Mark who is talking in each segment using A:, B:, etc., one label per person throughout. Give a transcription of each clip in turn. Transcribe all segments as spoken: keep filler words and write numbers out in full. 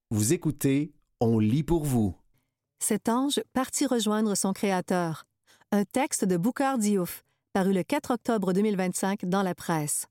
A: Vous écoutez On lit pour vous.
B: Cet ange partit rejoindre son Créateur. Un texte de Boukhar Diouf, paru le quatre octobre deux mille vingt-cinq dans la presse.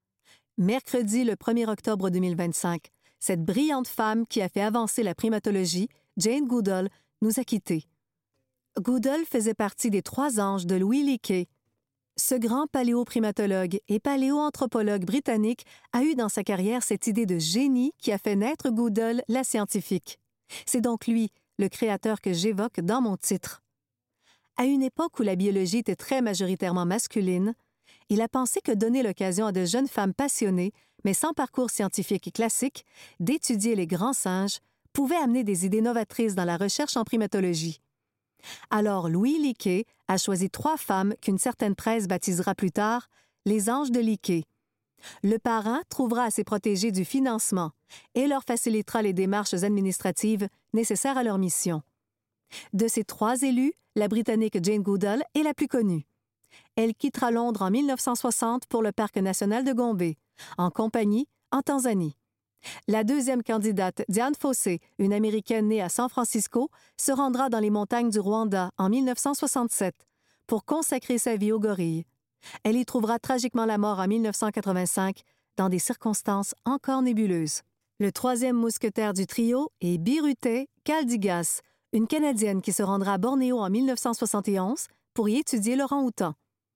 B: Mercredi le premier octobre deux mille vingt-cinq, cette brillante femme qui a fait avancer la primatologie, Jane Goodall, nous a quittés. Goodall faisait partie des trois anges de Louis Leakey. Ce grand paléoprimatologue et paléoanthropologue britannique a eu dans sa carrière cette idée de génie qui a fait naître Goodall, la scientifique. C'est donc lui, le créateur que j'évoque dans mon titre. À une époque où la biologie était très majoritairement masculine, il a pensé que donner l'occasion à de jeunes femmes passionnées, mais sans parcours scientifique classique, d'étudier les grands singes, pouvait amener des idées novatrices dans la recherche en primatologie. Alors Louis Leakey a choisi trois femmes qu'une certaine presse baptisera plus tard les anges de Leakey. Le parrain trouvera à ces protégés du financement et leur facilitera les démarches administratives nécessaires à leur mission. De ces trois élus, la Britannique Jane Goodall est la plus connue. Elle quittera Londres en mille neuf cent soixante pour le Parc national de Gombe, en compagnie en Tanzanie. La deuxième candidate, Dian Fossey, une Américaine née à San Francisco, se rendra dans les montagnes du Rwanda en mille neuf cent soixante-sept pour consacrer sa vie aux gorilles. Elle y trouvera tragiquement la mort en mille neuf cent quatre-vingt-cinq dans des circonstances encore nébuleuses. Le troisième mousquetaire du trio est Birutei Kaldigas, une Canadienne qui se rendra à Bornéo en mille neuf cent soixante et onze pour y étudier l'orang-outan.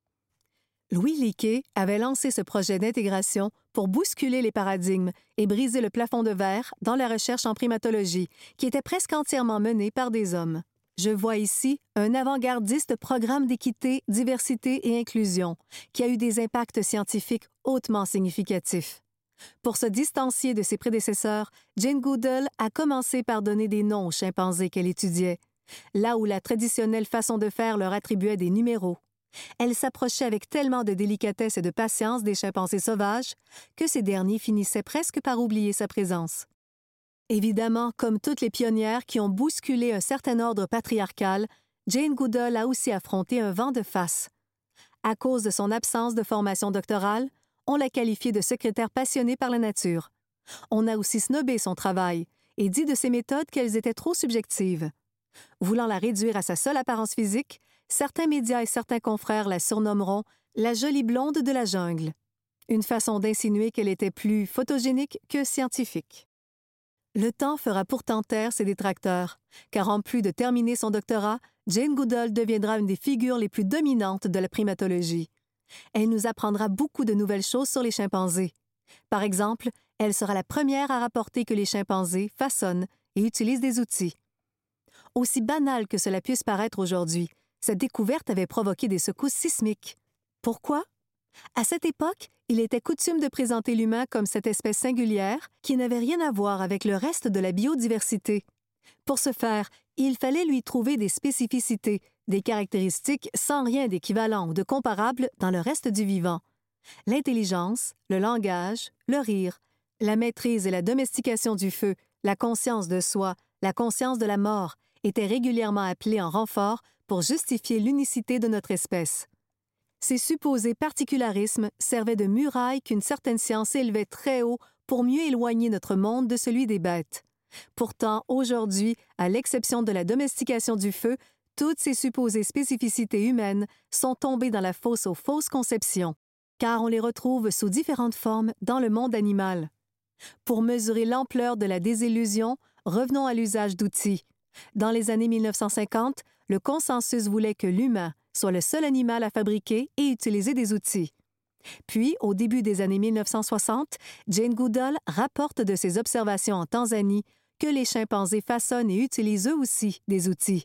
B: Louis Leakey avait lancé ce projet d'intégration pour bousculer les paradigmes et briser le plafond de verre dans la recherche en primatologie, qui était presque entièrement menée par des hommes. Je vois ici un avant-gardiste programme d'équité, diversité et inclusion, qui a eu des impacts scientifiques hautement significatifs. Pour se distancier de ses prédécesseurs, Jane Goodall a commencé par donner des noms aux chimpanzés qu'elle étudiait, là où la traditionnelle façon de faire leur attribuait des numéros. Elle s'approchait avec tellement de délicatesse et de patience des chimpanzés sauvages que ces derniers finissaient presque par oublier sa présence. Évidemment, comme toutes les pionnières qui ont bousculé un certain ordre patriarcal, Jane Goodall a aussi affronté un vent de face. À cause de son absence de formation doctorale, on l'a qualifiée de secrétaire passionnée par la nature. On a aussi snobé son travail et dit de ses méthodes qu'elles étaient trop subjectives. Voulant la réduire à sa seule apparence physique, certains médias et certains confrères la surnommeront « la jolie blonde de la jungle », une façon d'insinuer qu'elle était plus photogénique que scientifique. Le temps fera pourtant taire ses détracteurs, car en plus de terminer son doctorat, Jane Goodall deviendra une des figures les plus dominantes de la primatologie. Elle nous apprendra beaucoup de nouvelles choses sur les chimpanzés. Par exemple, elle sera la première à rapporter que les chimpanzés façonnent et utilisent des outils. Aussi banal que cela puisse paraître aujourd'hui, cette découverte avait provoqué des secousses sismiques. Pourquoi? À cette époque, il était coutume de présenter l'humain comme cette espèce singulière qui n'avait rien à voir avec le reste de la biodiversité. Pour ce faire, il fallait lui trouver des spécificités, des caractéristiques sans rien d'équivalent ou de comparable dans le reste du vivant. L'intelligence, le langage, le rire, la maîtrise et la domestication du feu, la conscience de soi, la conscience de la mort étaient régulièrement appelés en renfort pour justifier l'unicité de notre espèce. Ces supposés particularismes servaient de muraille qu'une certaine science élevait très haut pour mieux éloigner notre monde de celui des bêtes. Pourtant, aujourd'hui, à l'exception de la domestication du feu, toutes ces supposées spécificités humaines sont tombées dans la fosse aux fausses conceptions, car on les retrouve sous différentes formes dans le monde animal. Pour mesurer l'ampleur de la désillusion, revenons à l'usage d'outils. Dans les années mille neuf cent cinquante, le consensus voulait que l'humain soit le seul animal à fabriquer et utiliser des outils. Puis, au début des années mille neuf cent soixante, Jane Goodall rapporte de ses observations en Tanzanie que les chimpanzés façonnent et utilisent eux aussi des outils.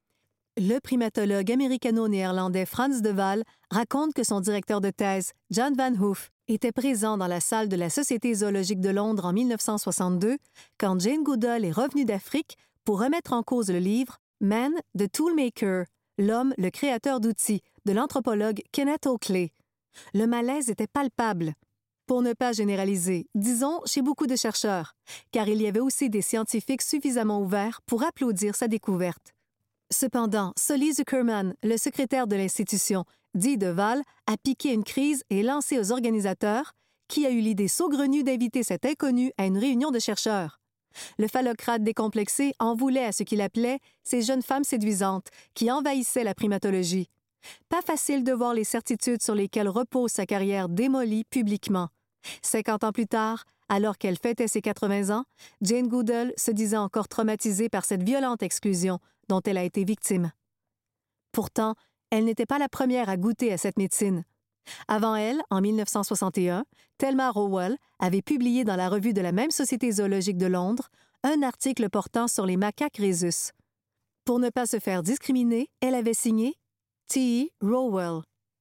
B: Le primatologue américano-néerlandais Frans de Waal raconte que son directeur de thèse, Jan van Hoof, était présent dans la salle de la Société zoologique de Londres en mille neuf cent soixante-deux quand Jane Goodall est revenue d'Afrique pour remettre en cause le livre « Man, the Toolmaker », l'homme, le créateur d'outils, de l'anthropologue Kenneth Oakley. Le malaise était palpable. Pour ne pas généraliser, disons chez beaucoup de chercheurs, car il y avait aussi des scientifiques suffisamment ouverts pour applaudir sa découverte. Cependant, Solly Zuckerman, le secrétaire de l'institution, dit de Waal, a piqué une crise et lancé aux organisateurs, qui a eu l'idée saugrenue d'inviter cet inconnu à une réunion de chercheurs. Le phallocrate décomplexé en voulait à ce qu'il appelait ces jeunes femmes séduisantes qui envahissaient la primatologie. Pas facile de voir les certitudes sur lesquelles repose sa carrière démolie publiquement. Cinquante ans plus tard, alors qu'elle fêtait ses quatre-vingts ans, Jane Goodall se disait encore traumatisée par cette violente exclusion dont elle a été victime. Pourtant, elle n'était pas la première à goûter à cette médecine. Avant elle, en mille neuf cent soixante et un, Thelma Rowell avait publié dans la revue de la même Société zoologique de Londres un article portant sur les macaques rhésus. Pour ne pas se faire discriminer, elle avait signé T E Rowell.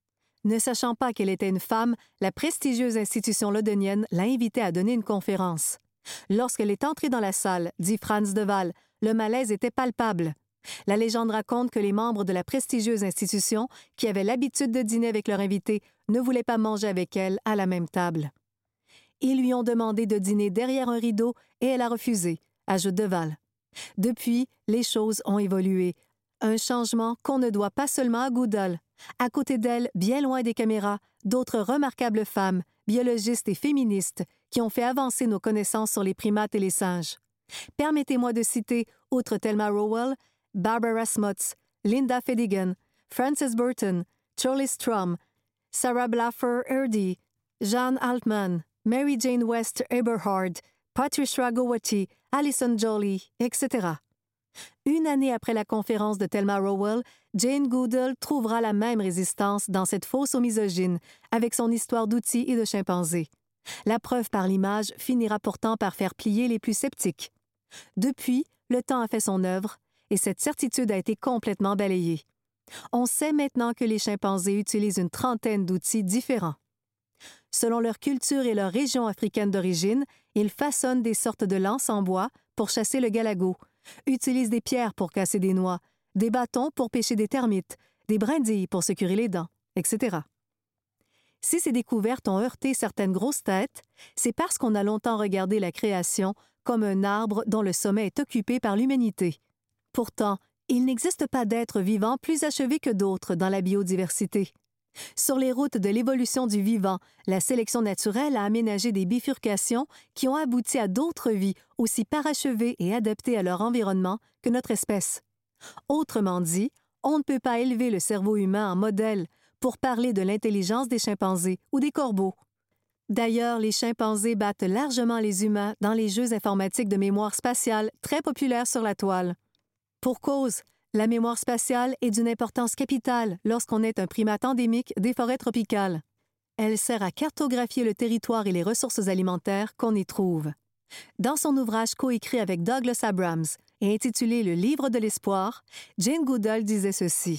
B: Ne sachant pas qu'elle était une femme, la prestigieuse institution londonienne l'a invitée à donner une conférence. Lorsqu'elle est entrée dans la salle, dit Frans de Waal, le malaise était palpable. La légende raconte que les membres de la prestigieuse institution, qui avaient l'habitude de dîner avec leur invitée, ne voulaient pas manger avec elle à la même table. Ils lui ont demandé de dîner derrière un rideau et elle a refusé, ajoute de Waal. Depuis, les choses ont évolué. Un changement qu'on ne doit pas seulement à Goodall. À côté d'elle, bien loin des caméras, d'autres remarquables femmes, biologistes et féministes, qui ont fait avancer nos connaissances sur les primates et les singes. Permettez-moi de citer, outre Thelma Rowell, Barbara Smuts, Linda Fadigan, Frances Burton, Charlie Strom, Sarah Blaffer Erdey, Jeanne Altman, Mary Jane West Eberhard, Patricia Gowatty, Alison Jolly, et cetera. Une année après la conférence de Thelma Rowell, Jane Goodall trouvera la même résistance dans cette fosse aux misogynes, avec son histoire d'outils et de chimpanzés. La preuve par l'image finira pourtant par faire plier les plus sceptiques. Depuis, le temps a fait son œuvre, et cette certitude a été complètement balayée. On sait maintenant que les chimpanzés utilisent une trentaine d'outils différents. Selon leur culture et leur région africaine d'origine, ils façonnent des sortes de lances en bois pour chasser le galago, utilisent des pierres pour casser des noix, des bâtons pour pêcher des termites, des brindilles pour se curer les dents, et cetera. Si ces découvertes ont heurté certaines grosses têtes, c'est parce qu'on a longtemps regardé la création comme un arbre dont le sommet est occupé par l'humanité. Pourtant, il n'existe pas d'êtres vivants plus achevés que d'autres dans la biodiversité. Sur les routes de l'évolution du vivant, la sélection naturelle a aménagé des bifurcations qui ont abouti à d'autres vies aussi parachevées et adaptées à leur environnement que notre espèce. Autrement dit, on ne peut pas élever le cerveau humain en modèle pour parler de l'intelligence des chimpanzés ou des corbeaux. D'ailleurs, les chimpanzés battent largement les humains dans les jeux informatiques de mémoire spatiale très populaires sur la toile. Pour cause, la mémoire spatiale est d'une importance capitale lorsqu'on est un primate endémique des forêts tropicales. Elle sert à cartographier le territoire et les ressources alimentaires qu'on y trouve. Dans son ouvrage coécrit avec Douglas Abrams et intitulé « Le livre de l'espoir », Jane Goodall disait ceci.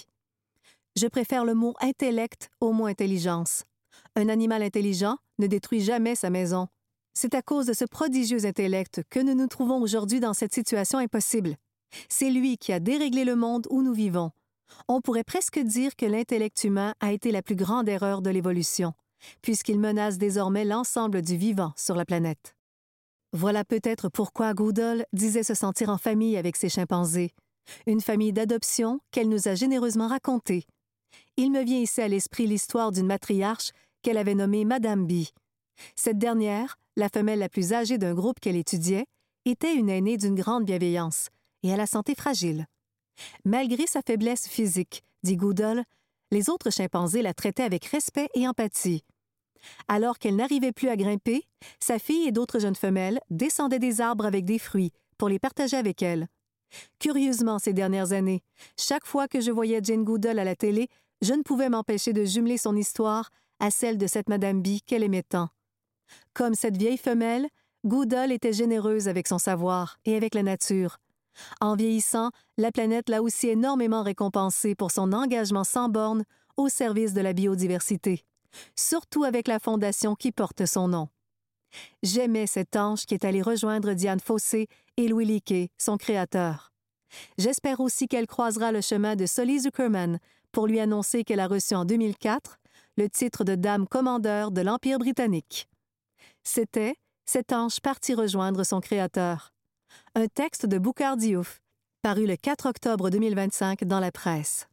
B: « Je préfère le mot « intellect » au mot « intelligence ». Un animal intelligent ne détruit jamais sa maison. C'est à cause de ce prodigieux intellect que nous nous trouvons aujourd'hui dans cette situation impossible. C'est lui qui a déréglé le monde où nous vivons. On pourrait presque dire que l'intellect humain a été la plus grande erreur de l'évolution, puisqu'il menace désormais l'ensemble du vivant sur la planète. Voilà peut-être pourquoi Goodall disait se sentir en famille avec ses chimpanzés, une famille d'adoption qu'elle nous a généreusement racontée. Il me vient ici à l'esprit l'histoire d'une matriarche qu'elle avait nommée Madame B. Cette dernière, la femelle la plus âgée d'un groupe qu'elle étudiait, était une aînée d'une grande bienveillance et à la santé fragile. Malgré sa faiblesse physique, dit Goodall, les autres chimpanzés la traitaient avec respect et empathie. Alors qu'elle n'arrivait plus à grimper, sa fille et d'autres jeunes femelles descendaient des arbres avec des fruits pour les partager avec elle. Curieusement, ces dernières années, chaque fois que je voyais Jane Goodall à la télé, je ne pouvais m'empêcher de jumeler son histoire à celle de cette Madame B qu'elle aimait tant. Comme cette vieille femelle, Goodall était généreuse avec son savoir et avec la nature. En vieillissant, la planète l'a aussi énormément récompensée pour son engagement sans bornes au service de la biodiversité, surtout avec la fondation qui porte son nom. J'aimais cet ange qui est allé rejoindre Dian Fossey et Louis Leakey, son créateur. J'espère aussi qu'elle croisera le chemin de Solly Zuckerman pour lui annoncer qu'elle a reçu en deux mille quatre le titre de Dame commandeur de l'Empire britannique. C'était « Cet ange parti rejoindre son créateur ». Un texte de Boukhar Diouf, paru le quatre octobre deux mille vingt-cinq dans la presse.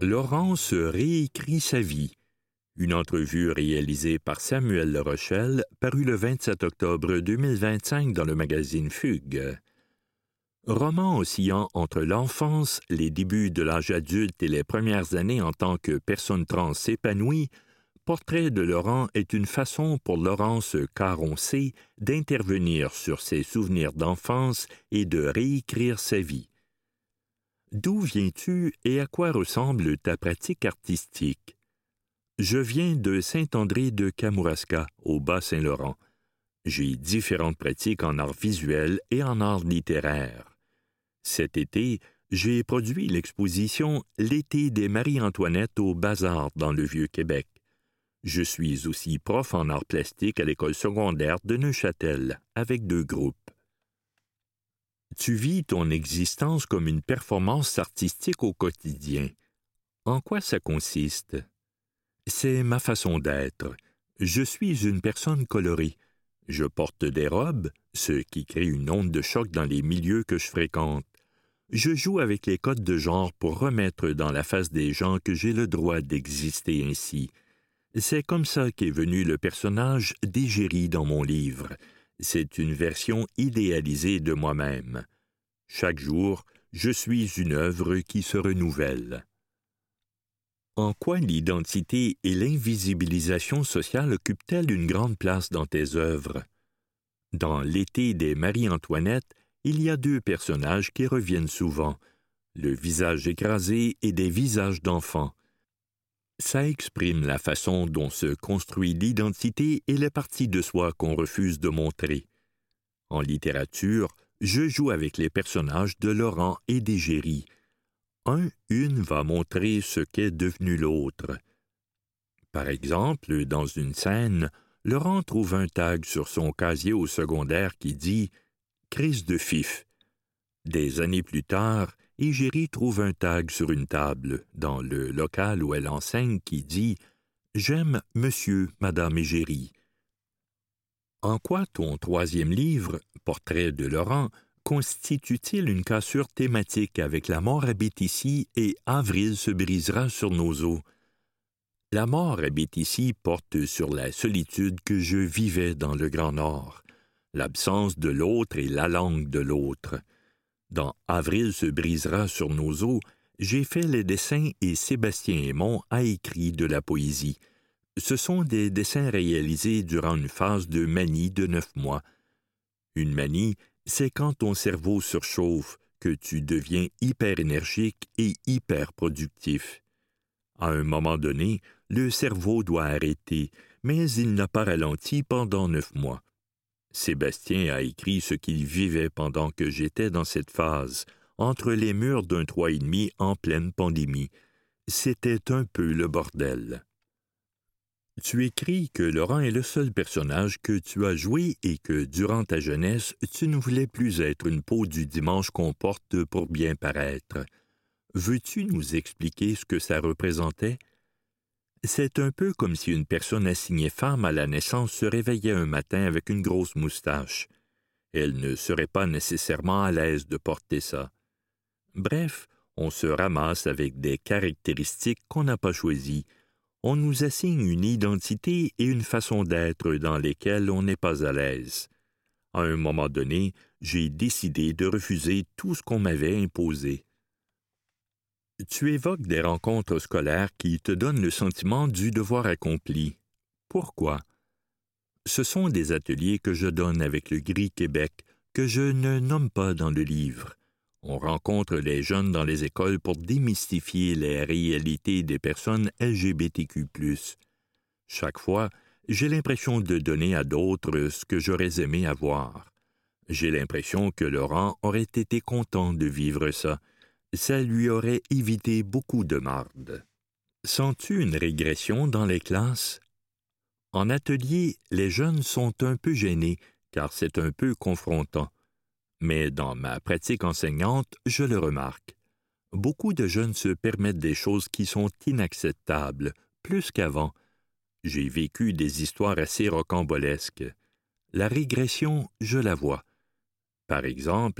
C: Laurence réécrit sa vie. Une entrevue réalisée par Samuel Le Rochelle, parue le vingt-sept octobre deux mille vingt-cinq dans le magazine Fugue. Roman oscillant entre l'enfance, les débuts de l'âge adulte et les premières années en tant que personne trans épanouie, Portrait de Laurent est une façon pour Laurence Caroncé d'intervenir sur ses souvenirs d'enfance et de réécrire sa vie. D'où viens-tu et à quoi ressemble ta pratique artistique? Je viens de Saint-André de Kamouraska, au Bas-Saint-Laurent. J'ai différentes pratiques en art visuel et en art littéraire. Cet été, j'ai produit l'exposition « L'été des Marie-Antoinette au Bazar » dans le Vieux-Québec. Je suis aussi prof en art plastique à l'école secondaire de Neuchâtel, avec deux groupes. Tu vis ton existence comme une performance artistique au quotidien. En quoi ça consiste? C'est ma façon d'être. Je suis une personne colorée. Je porte des robes, ce qui crée une onde de choc dans les milieux que je fréquente. Je joue avec les codes de genre pour remettre dans la face des gens que j'ai le droit d'exister ainsi. C'est comme ça qu'est venu le personnage d'Égérie dans mon livre. C'est une version idéalisée de moi-même. Chaque jour, je suis une œuvre qui se renouvelle. En quoi l'identité et l'invisibilisation sociale occupent-elles une grande place dans tes œuvres? Dans L'été des Marie-Antoinette, il y a deux personnages qui reviennent souvent, le visage écrasé et des visages d'enfants. Ça exprime la façon dont se construit l'identité et les parties de soi qu'on refuse de montrer. En littérature, je joue avec les personnages de Laurent et d'Égérie. Un, une va montrer ce qu'est devenu l'autre. Par exemple, dans une scène, Laurent trouve un tag sur son casier au secondaire qui dit « Crise de fif ». Des années plus tard, Égérie trouve un tag sur une table, dans le local où elle enseigne, qui dit « J'aime Monsieur, Madame Égérie ». En quoi ton troisième livre, Portrait de Laurent, constitue-t-il une cassure thématique avec La mort habite ici et Avril se brisera sur nos os? La mort habite ici porte sur la solitude que je vivais dans le Grand Nord, l'absence de l'autre et la langue de l'autre. Dans Avril se brisera sur nos os, j'ai fait les dessins et Sébastien Aymon a écrit de la poésie. Ce sont des dessins réalisés durant une phase de manie de neuf mois. Une manie, c'est quand ton cerveau surchauffe, que tu deviens hyper énergique et hyper productif. À un moment donné, le cerveau doit arrêter, mais il n'a pas ralenti pendant neuf mois. Sébastien a écrit ce qu'il vivait pendant que j'étais dans cette phase, entre les murs d'un trois et demi en pleine pandémie. C'était un peu le bordel. Tu écris que Laurent est le seul personnage que tu as joué et que, durant ta jeunesse, tu ne voulais plus être une peau du dimanche qu'on porte pour bien paraître. Veux-tu nous expliquer ce que ça représentait? C'est un peu comme si une personne assignée femme à la naissance se réveillait un matin avec une grosse moustache. Elle ne serait pas nécessairement à l'aise de porter ça. Bref, on se ramasse avec des caractéristiques qu'on n'a pas choisies. On nous assigne une identité et une façon d'être dans lesquelles on n'est pas à l'aise. À un moment donné, j'ai décidé de refuser tout ce qu'on m'avait imposé. Tu évoques des rencontres scolaires qui te donnent le sentiment du devoir accompli. Pourquoi? Ce sont des ateliers que je donne avec le Gris Québec, que je ne nomme pas dans le livre. On rencontre les jeunes dans les écoles pour démystifier les réalités des personnes L G B T Q plus. Chaque fois, j'ai l'impression de donner à d'autres ce que j'aurais aimé avoir. J'ai l'impression que Laurent aurait été content de vivre ça. Ça lui aurait évité beaucoup de marde. Sens-tu une régression dans les classes? En atelier, les jeunes sont un peu gênés, car c'est un peu confrontant. Mais dans ma pratique enseignante, je le remarque. Beaucoup de jeunes se permettent des choses qui sont inacceptables, plus qu'avant. J'ai vécu des histoires assez rocambolesques. La régression, je la vois. Par exemple,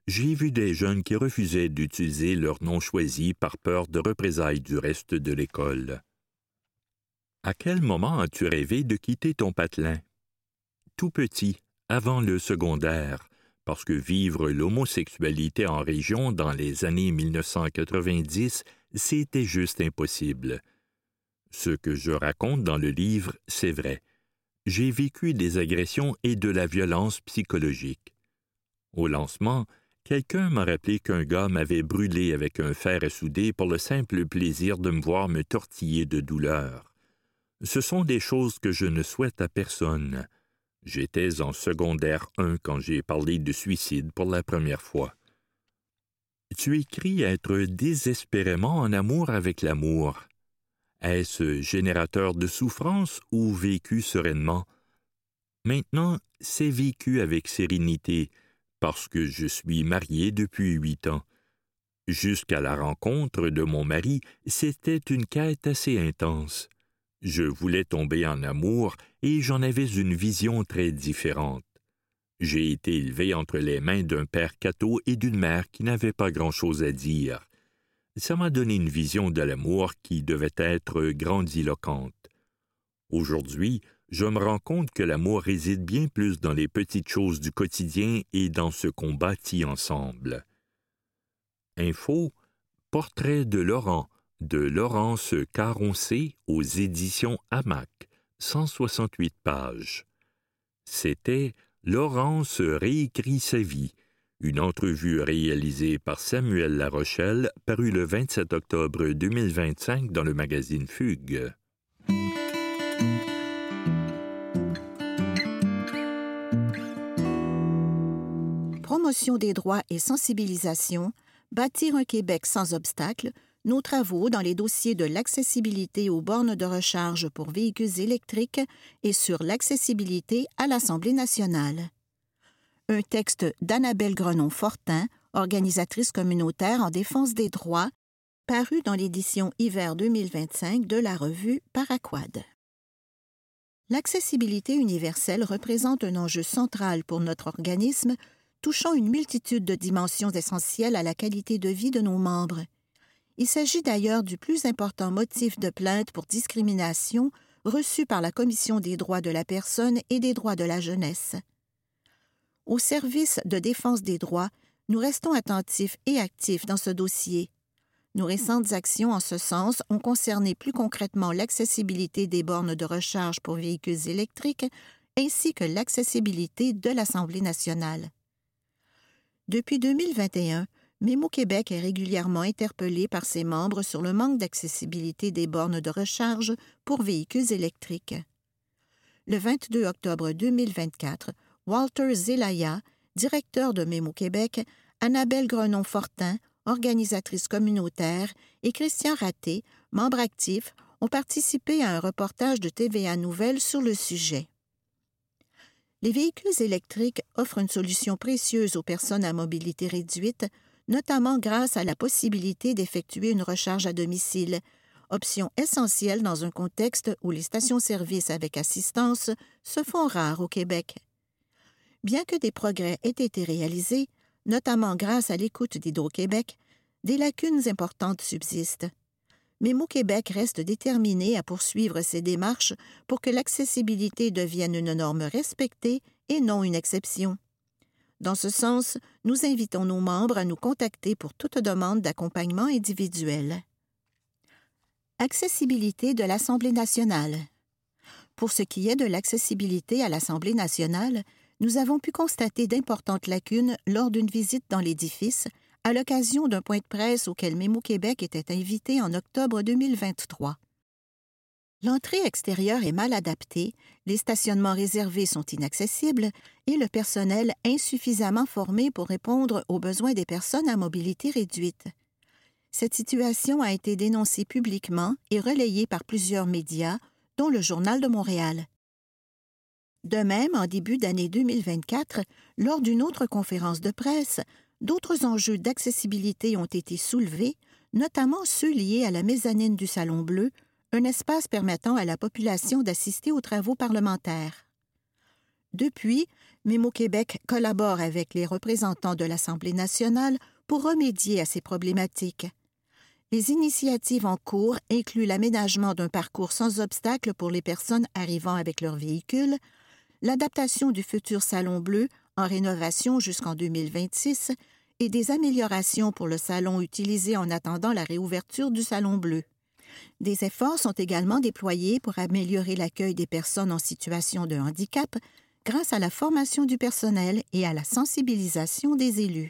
C: j'ai vu des jeunes qui refusaient d'utiliser leur nom choisi par peur de représailles du reste de l'école. À quel moment as-tu rêvé de quitter ton patelin? Tout petit, avant le secondaire, parce que vivre l'homosexualité en région dans les années mille neuf cent quatre-vingt-dix, c'était juste impossible. Ce que je raconte dans le livre, c'est vrai. J'ai vécu des agressions et de la violence psychologique. Au lancement, quelqu'un m'a rappelé qu'un gars m'avait brûlé avec un fer à souder pour le simple plaisir de me voir me tortiller de douleur. Ce sont des choses que je ne souhaite à personne. J'étais en secondaire un quand j'ai parlé de suicide pour la première fois. Tu écris être désespérément en amour avec l'amour. Est-ce générateur de souffrance ou vécu sereinement? Maintenant, c'est vécu avec sérénité, parce que je suis marié depuis huit ans. Jusqu'à la rencontre de mon mari, c'était une quête assez intense. Je voulais tomber en amour et j'en avais une vision très différente. J'ai été élevé entre les mains d'un père catho et d'une mère qui n'avait pas grand-chose à dire. Ça m'a donné une vision de l'amour qui devait être grandiloquente. Aujourd'hui, je me rends compte que l'amour réside bien plus dans les petites choses du quotidien et dans ce qu'on bâtit ensemble. Info, portrait de Laurent, de Laurence Caroncé aux éditions Hamac, cent soixante-huit pages. C'était Laurence réécrit sa vie, une entrevue réalisée par Samuel Larochelle, parue le vingt-sept octobre deux mille vingt-cinq dans le magazine Fugue.
D: Promotion des droits et sensibilisation, bâtir un Québec sans obstacles, nos travaux dans les dossiers de l'accessibilité aux bornes de recharge pour véhicules électriques et sur l'accessibilité à l'Assemblée nationale. Un texte d'Annabelle Grenon-Fortin, organisatrice communautaire en défense des droits, paru dans l'édition hiver deux mille vingt-cinq de la revue Paraquad. L'accessibilité universelle représente un enjeu central pour notre organisme, touchant une multitude de dimensions essentielles à la qualité de vie de nos membres. Il s'agit d'ailleurs du plus important motif de plainte pour discrimination reçu par la Commission des droits de la personne et des droits de la jeunesse. Au service de défense des droits, nous restons attentifs et actifs dans ce dossier. Nos récentes actions en ce sens ont concerné plus concrètement l'accessibilité des bornes de recharge pour véhicules électriques ainsi que l'accessibilité de l'Assemblée nationale. Depuis deux mille vingt et un, Mémo Québec est régulièrement interpellé par ses membres sur le manque d'accessibilité des bornes de recharge pour véhicules électriques. Le vingt-deux octobre deux mille vingt-quatre, Walter Zelaya, directeur de Mémo Québec, Annabelle Grenon-Fortin, organisatrice communautaire, et Christian Raté, membre actif, ont participé à un reportage de T V A Nouvelles sur le sujet. Les véhicules électriques offrent une solution précieuse aux personnes à mobilité réduite, notamment grâce à la possibilité d'effectuer une recharge à domicile, option essentielle dans un contexte où les stations-service avec assistance se font rares au Québec. Bien que des progrès aient été réalisés, notamment grâce à l'écoute d'Hydro-Québec, des lacunes importantes subsistent. Mémo Québec reste déterminé à poursuivre ses démarches pour que l'accessibilité devienne une norme respectée et non une exception. Dans ce sens, nous invitons nos membres à nous contacter pour toute demande d'accompagnement individuel. Accessibilité de l'Assemblée nationale. Pour ce qui est de l'accessibilité à l'Assemblée nationale, nous avons pu constater d'importantes lacunes lors d'une visite dans l'édifice à l'occasion d'un point de presse auquel Mémo Québec était invité en octobre deux mille vingt-trois. L'entrée extérieure est mal adaptée, les stationnements réservés sont inaccessibles et le personnel insuffisamment formé pour répondre aux besoins des personnes à mobilité réduite. Cette situation a été dénoncée publiquement et relayée par plusieurs médias, dont le Journal de Montréal. De même, en début d'année deux mille vingt-quatre, lors d'une autre conférence de presse, d'autres enjeux d'accessibilité ont été soulevés, notamment ceux liés à la mezzanine du Salon Bleu, un espace permettant à la population d'assister aux travaux parlementaires. Depuis, Mémo-Québec collabore avec les représentants de l'Assemblée nationale pour remédier à ces problématiques. Les initiatives en cours incluent l'aménagement d'un parcours sans obstacle pour les personnes arrivant avec leur véhicule, l'adaptation du futur Salon Bleu en rénovation jusqu'en deux mille vingt-six et des améliorations pour le salon utilisé en attendant la réouverture du Salon Bleu. Des efforts sont également déployés pour améliorer l'accueil des personnes en situation de handicap grâce à la formation du personnel et à la sensibilisation des élus.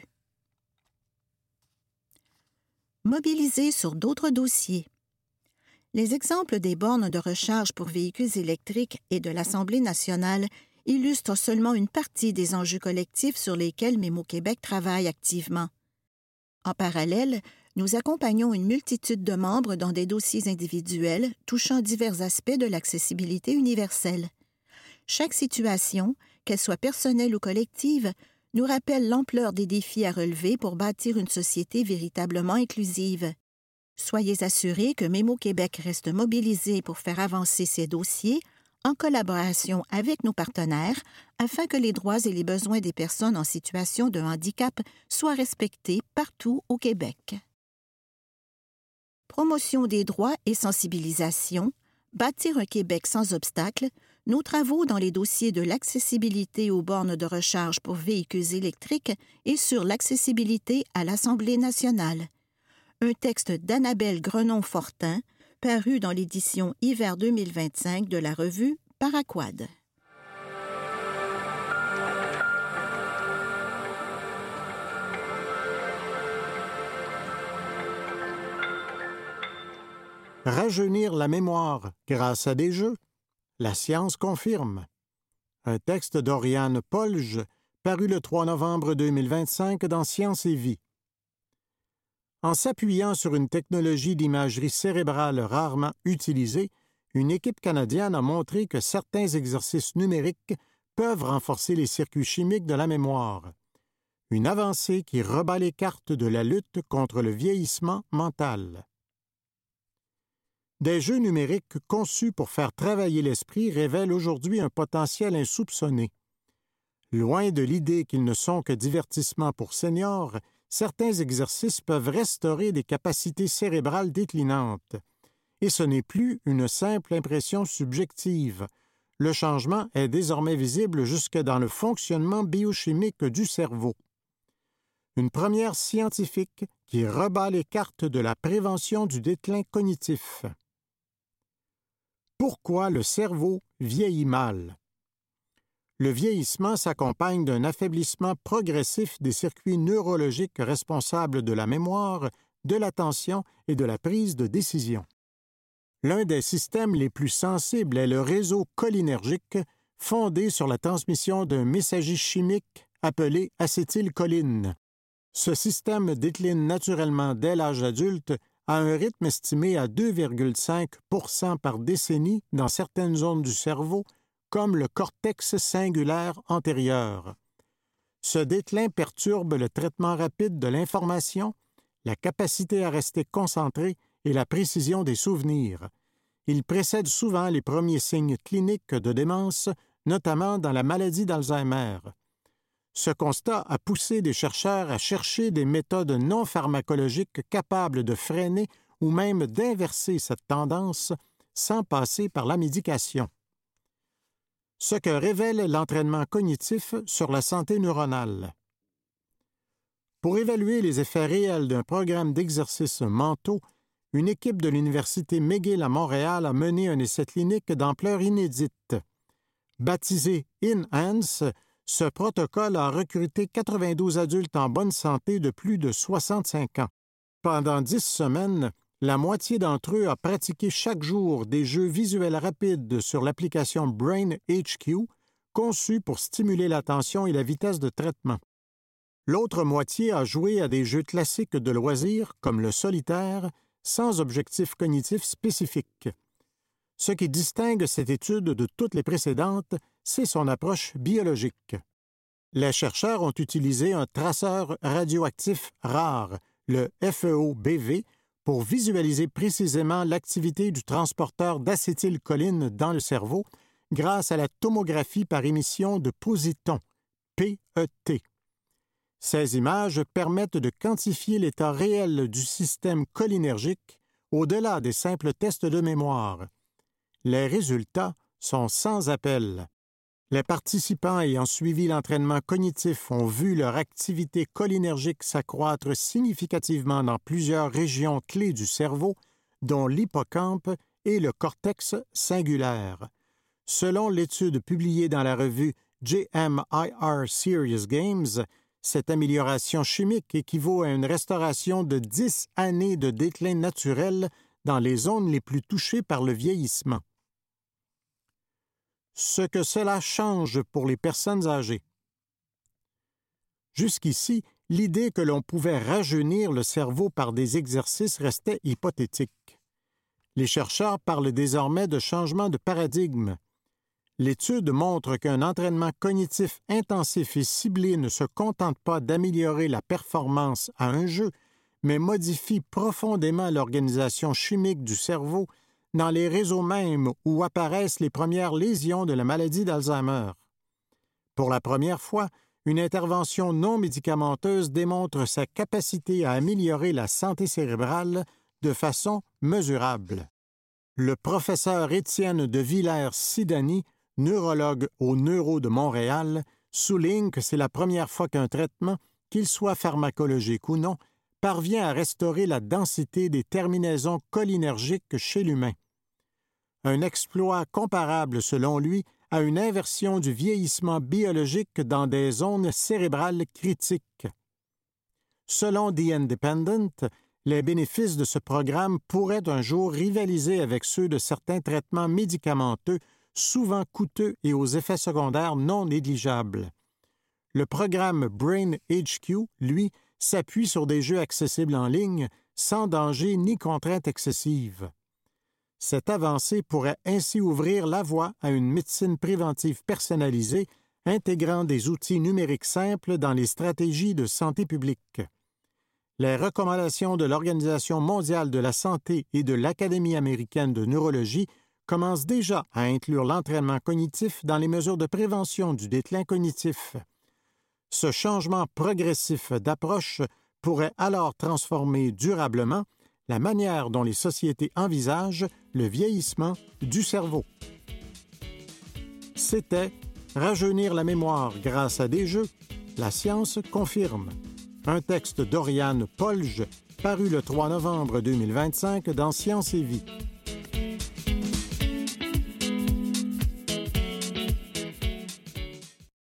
D: Mobilisés sur d'autres dossiers. Les exemples des bornes de recharge pour véhicules électriques et de l'Assemblée nationale illustrent seulement une partie des enjeux collectifs sur lesquels Mémo-Québec travaille activement. En parallèle, nous accompagnons une multitude de membres dans des dossiers individuels touchant divers aspects de l'accessibilité universelle. Chaque situation, qu'elle soit personnelle ou collective, nous rappelle l'ampleur des défis à relever pour bâtir une société véritablement inclusive. Soyez assurés que Mémo-Québec reste mobilisé pour faire avancer ces dossiers en collaboration avec nos partenaires afin que les droits et les besoins des personnes en situation de handicap soient respectés partout au Québec. Promotion des droits et sensibilisation, bâtir un Québec sans obstacles, nos travaux dans les dossiers de l'accessibilité aux bornes de recharge pour véhicules électriques et sur l'accessibilité à l'Assemblée nationale. Un texte d'Annabelle Grenon-Fortin, paru dans l'édition Hiver deux mille vingt-cinq de la revue Paraquad.
E: Rajeunir la mémoire grâce à des jeux. La science confirme. Un texte d'Oriane Polge, paru le trois novembre deux mille vingt-cinq dans Science et Vie. En s'appuyant sur une technologie d'imagerie cérébrale rarement utilisée, une équipe canadienne a montré que certains exercices numériques peuvent renforcer les circuits chimiques de la mémoire. Une avancée qui rebat les cartes de la lutte contre le vieillissement mental. Des jeux numériques conçus pour faire travailler l'esprit révèlent aujourd'hui un potentiel insoupçonné. Loin de l'idée qu'ils ne sont que divertissements pour seniors, certains exercices peuvent restaurer des capacités cérébrales déclinantes. Et ce n'est plus une simple impression subjective. Le changement est désormais visible jusque dans le fonctionnement biochimique du cerveau. Une première scientifique qui rebat les cartes de la prévention du déclin cognitif. Pourquoi le cerveau vieillit mal? Le vieillissement s'accompagne d'un affaiblissement progressif des circuits neurologiques responsables de la mémoire, de l'attention et de la prise de décision. L'un des systèmes les plus sensibles est le réseau cholinergique, fondé sur la transmission d'un messager chimique appelé acétylcholine. Ce système décline naturellement dès l'âge adulte à un rythme estimé à deux virgule cinq pour cent par décennie dans certaines zones du cerveau, comme le cortex cingulaire antérieur. Ce déclin perturbe le traitement rapide de l'information, la capacité à rester concentré et la précision des souvenirs. Il précède souvent les premiers signes cliniques de démence, notamment dans la maladie d'Alzheimer. Ce constat a poussé des chercheurs à chercher des méthodes non pharmacologiques capables de freiner ou même d'inverser cette tendance sans passer par la médication. Ce que révèle l'entraînement cognitif sur la santé neuronale. Pour évaluer les effets réels d'un programme d'exercices mentaux, une équipe de l'Université McGill à Montréal a mené un essai clinique d'ampleur inédite. Baptisé INHANCE, ce protocole a recruté quatre-vingt-douze adultes en bonne santé de plus de soixante-cinq ans. Pendant dix semaines, la moitié d'entre eux a pratiqué chaque jour des jeux visuels rapides sur l'application Brain H Q, conçue pour stimuler l'attention et la vitesse de traitement. L'autre moitié a joué à des jeux classiques de loisirs, comme le solitaire, sans objectif cognitif spécifique. Ce qui distingue cette étude de toutes les précédentes, c'est son approche biologique. Les chercheurs ont utilisé un traceur radioactif rare, le F E O B V, pour visualiser précisément l'activité du transporteur d'acétylcholine dans le cerveau grâce à la tomographie par émission de positons, P E T. Ces images permettent de quantifier l'état réel du système cholinergique au-delà des simples tests de mémoire. Les résultats sont sans appel. Les participants ayant suivi l'entraînement cognitif ont vu leur activité cholinergique s'accroître significativement dans plusieurs régions clés du cerveau, dont l'hippocampe et le cortex singulaire. Selon l'étude publiée dans la revue J M I R Serious Games, cette amélioration chimique équivaut à une restauration de dix années de déclin naturel dans les zones les plus touchées par le vieillissement. Ce que cela change pour les personnes âgées. Jusqu'ici, l'idée que l'on pouvait rajeunir le cerveau par des exercices restait hypothétique. Les chercheurs parlent désormais de changement de paradigme. L'étude montre qu'un entraînement cognitif intensif et ciblé ne se contente pas d'améliorer la performance à un jeu, mais modifie profondément l'organisation chimique du cerveau dans les réseaux mêmes où apparaissent les premières lésions de la maladie d'Alzheimer. Pour la première fois, une intervention non médicamenteuse démontre sa capacité à améliorer la santé cérébrale de façon mesurable. Le professeur Étienne de Villers-Sidani, neurologue au Neuro de Montréal, souligne que c'est la première fois qu'un traitement, qu'il soit pharmacologique ou non, parvient à restaurer la densité des terminaisons cholinergiques chez l'humain. Un exploit comparable, selon lui, à une inversion du vieillissement biologique dans des zones cérébrales critiques. Selon The Independent, les bénéfices de ce programme pourraient un jour rivaliser avec ceux de certains traitements médicamenteux souvent coûteux et aux effets secondaires non négligeables. Le programme Brain H Q, lui, s'appuie sur des jeux accessibles en ligne, sans danger ni contrainte excessive. Cette avancée pourrait ainsi ouvrir la voie à une médecine préventive personnalisée, intégrant des outils numériques simples dans les stratégies de santé publique. Les recommandations de l'Organisation mondiale de la santé et de l'Académie américaine de neurologie commencent déjà à inclure l'entraînement cognitif dans les mesures de prévention du déclin cognitif. Ce changement progressif d'approche pourrait alors transformer durablement la manière dont les sociétés envisagent le vieillissement du cerveau. C'était « Rajeunir la mémoire grâce à des jeux, la science confirme ». Un texte d'Oriane Polge, paru le trois novembre deux mille vingt-cinq dans Science et Vie.